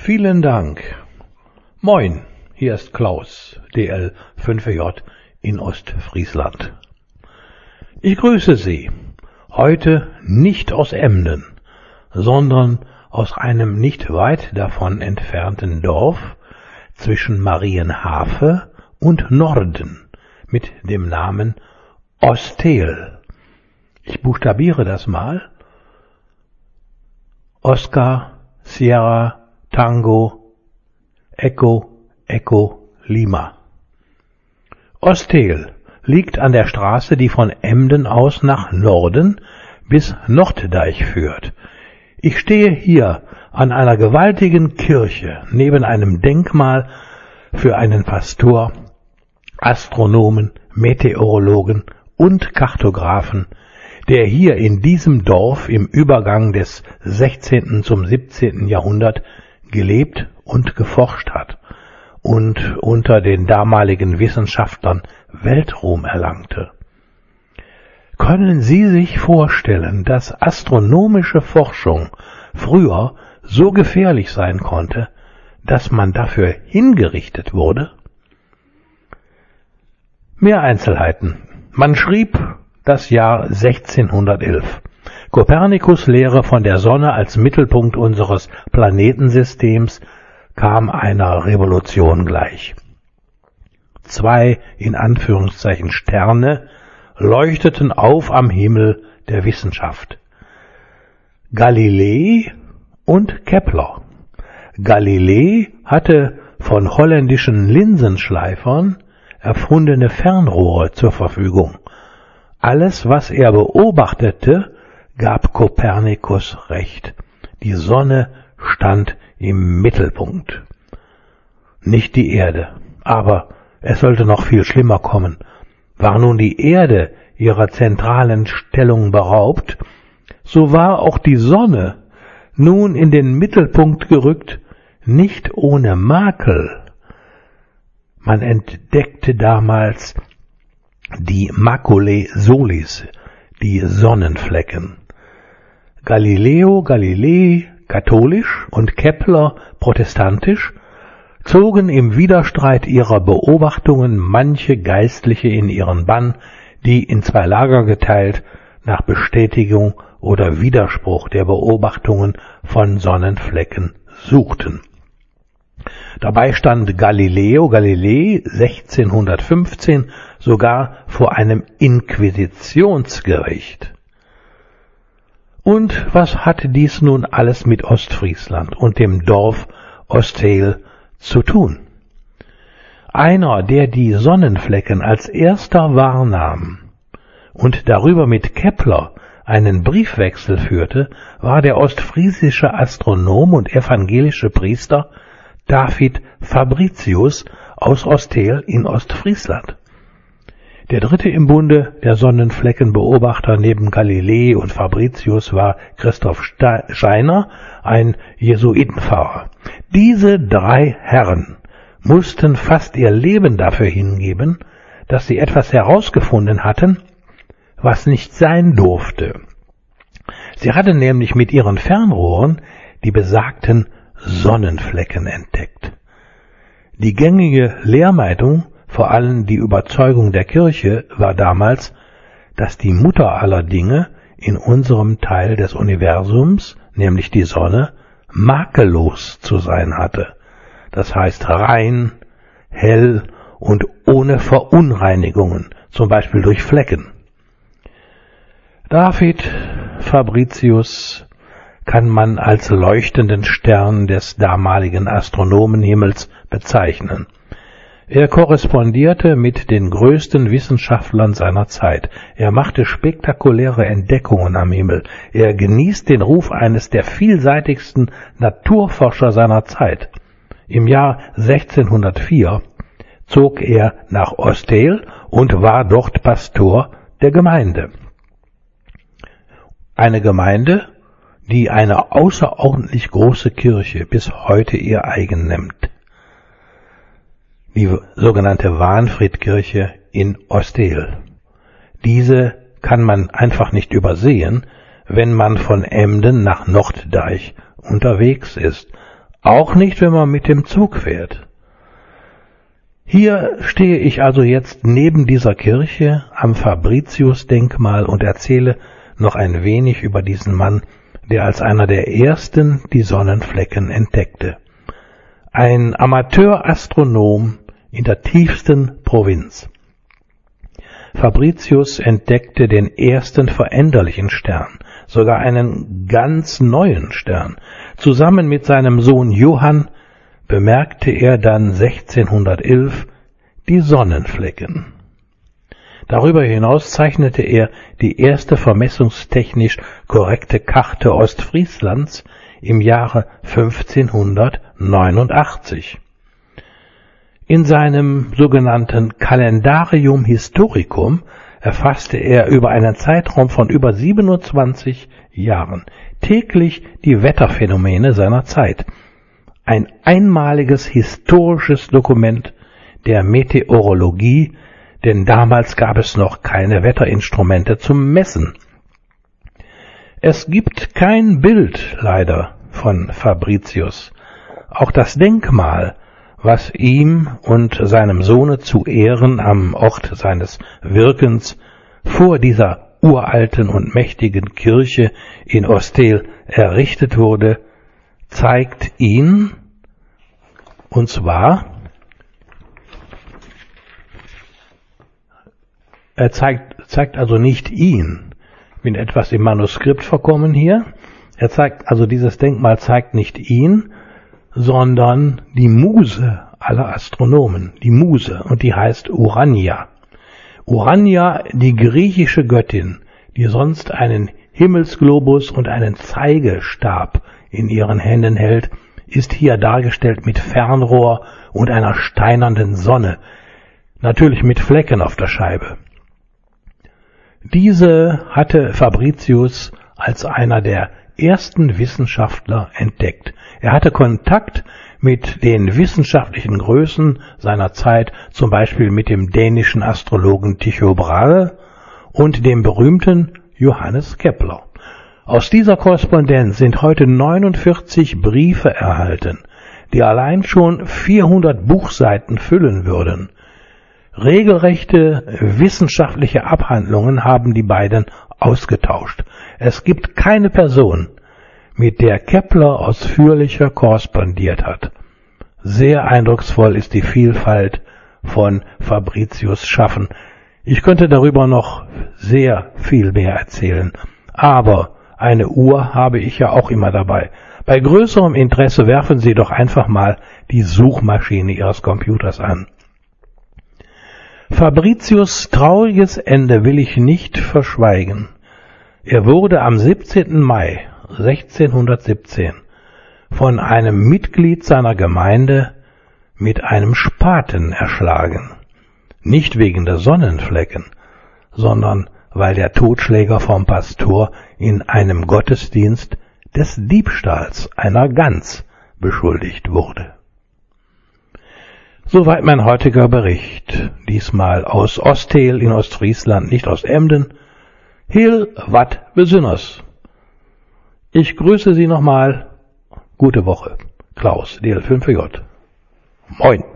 Vielen Dank. Moin, hier ist Klaus, DL5J in Ostfriesland. Ich grüße Sie. Heute nicht aus Emden, sondern aus einem nicht weit davon entfernten Dorf zwischen Marienhafe und Norden mit dem Namen Ostel. Ich buchstabiere das mal. Oscar, Sierra, Tango, Echo, Echo, Lima. Ostel liegt an der Straße, die von Emden aus nach Norden bis Norddeich führt. Ich stehe hier an einer gewaltigen Kirche neben einem Denkmal für einen Pastor, Astronomen, Meteorologen und Kartografen, der hier in diesem Dorf im Übergang des 16. zum 17. Jahrhundert gelebt und geforscht hat und unter den damaligen Wissenschaftlern Weltruhm erlangte. Können Sie sich vorstellen, dass astronomische Forschung früher so gefährlich sein konnte, dass man dafür hingerichtet wurde? Mehr Einzelheiten. Man schrieb das Jahr 1611. Kopernikus' Lehre von der Sonne als Mittelpunkt unseres Planetensystems kam einer Revolution gleich. 2 in Anführungszeichen Sterne leuchteten auf am Himmel der Wissenschaft. Galilei und Kepler. Galilei hatte von holländischen Linsenschleifern erfundene Fernrohre zur Verfügung. Alles, was er beobachtete, gab Kopernikus recht. Die Sonne stand im Mittelpunkt. Nicht die Erde. Aber es sollte noch viel schlimmer kommen. War nun die Erde ihrer zentralen Stellung beraubt, so war auch die Sonne nun in den Mittelpunkt gerückt, nicht ohne Makel. Man entdeckte damals die Maculae solis, die Sonnenflecken. Galileo Galilei, katholisch, und Kepler, protestantisch, zogen im Widerstreit ihrer Beobachtungen manche Geistliche in ihren Bann, die in 2 Lager geteilt nach Bestätigung oder Widerspruch der Beobachtungen von Sonnenflecken suchten. Dabei stand Galileo Galilei 1615 sogar vor einem Inquisitionsgericht. Und was hat dies nun alles mit Ostfriesland und dem Dorf Ostel zu tun? Einer, der die Sonnenflecken als erster wahrnahm und darüber mit Kepler einen Briefwechsel führte, war der ostfriesische Astronom und evangelische Priester David Fabricius aus Ostel in Ostfriesland. Der dritte im Bunde der Sonnenfleckenbeobachter neben Galilei und Fabricius war Christoph Scheiner, ein Jesuitenpfarrer. Diese 3 Herren mussten fast ihr Leben dafür hingeben, dass sie etwas herausgefunden hatten, was nicht sein durfte. Sie hatten nämlich mit ihren Fernrohren die besagten Sonnenflecken entdeckt. Die gängige Lehrmeinung, vor allem die Überzeugung der Kirche, war damals, dass die Mutter aller Dinge in unserem Teil des Universums, nämlich die Sonne, makellos zu sein hatte. Das heißt rein, hell und ohne Verunreinigungen, zum Beispiel durch Flecken. David Fabricius kann man als leuchtenden Stern des damaligen Astronomenhimmels bezeichnen. Er korrespondierte mit den größten Wissenschaftlern seiner Zeit. Er machte spektakuläre Entdeckungen am Himmel. Er genießt den Ruf eines der vielseitigsten Naturforscher seiner Zeit. Im Jahr 1604 zog er nach Ostel und war dort Pastor der Gemeinde. Eine Gemeinde, die eine außerordentlich große Kirche bis heute ihr eigen nimmt. Die sogenannte Wahnfriedkirche in Ostel. Diese kann man einfach nicht übersehen, wenn man von Emden nach Norddeich unterwegs ist. Auch nicht, wenn man mit dem Zug fährt. Hier stehe ich also jetzt neben dieser Kirche am Fabritius-Denkmal und erzähle noch ein wenig über diesen Mann, der als einer der ersten die Sonnenflecken entdeckte. Ein Amateurastronom in der tiefsten Provinz. Fabritius entdeckte den ersten veränderlichen Stern, sogar einen ganz neuen Stern. Zusammen mit seinem Sohn Johann bemerkte er dann 1611 die Sonnenflecken. Darüber hinaus zeichnete er die erste vermessungstechnisch korrekte Karte Ostfrieslands im Jahre 1589. In seinem sogenannten Calendarium Historicum erfasste er über einen Zeitraum von über 27 Jahren täglich die Wetterphänomene seiner Zeit. Ein einmaliges historisches Dokument der Meteorologie, denn damals gab es noch keine Wetterinstrumente zum Messen. Es gibt kein Bild, leider, von Fabritius. Auch das Denkmal, was ihm und seinem Sohne zu Ehren am Ort seines Wirkens vor dieser uralten und mächtigen Kirche in Osthehl errichtet wurde, zeigt ihn, und zwar, er zeigt also nicht ihn. Ich bin etwas im Manuskript verkommen hier. Dieses Denkmal zeigt nicht ihn, sondern die Muse aller Astronomen, die Muse, und die heißt Urania. Urania, die griechische Göttin, die sonst einen Himmelsglobus und einen Zeigestab in ihren Händen hält, ist hier dargestellt mit Fernrohr und einer steinernen Sonne, natürlich mit Flecken auf der Scheibe. Diese hatte Fabritius als einer der ersten Wissenschaftler entdeckt. Er hatte Kontakt mit den wissenschaftlichen Größen seiner Zeit, zum Beispiel mit dem dänischen Astrologen Tycho Brahe und dem berühmten Johannes Kepler. Aus dieser Korrespondenz sind heute 49 Briefe erhalten, die allein schon 400 Buchseiten füllen würden. Regelrechte wissenschaftliche Abhandlungen haben die beiden ausgetauscht. Es gibt keine Person, mit der Kepler ausführlicher korrespondiert hat. Sehr eindrucksvoll ist die Vielfalt von Fabritius' Schaffen. Ich könnte darüber noch sehr viel mehr erzählen, aber eine Uhr habe ich ja auch immer dabei. Bei größerem Interesse werfen Sie doch einfach mal die Suchmaschine Ihres Computers an. Fabritius' trauriges Ende will ich nicht verschweigen. Er wurde am 17. Mai 1617 von einem Mitglied seiner Gemeinde mit einem Spaten erschlagen. Nicht wegen der Sonnenflecken, sondern weil der Totschläger vom Pastor in einem Gottesdienst des Diebstahls einer Gans beschuldigt wurde. Soweit mein heutiger Bericht, diesmal aus Osthehl in Ostfriesland, nicht aus Emden. Heel wat besünners. Ich grüße Sie nochmal. Gute Woche. Klaus, DL5J. Moin.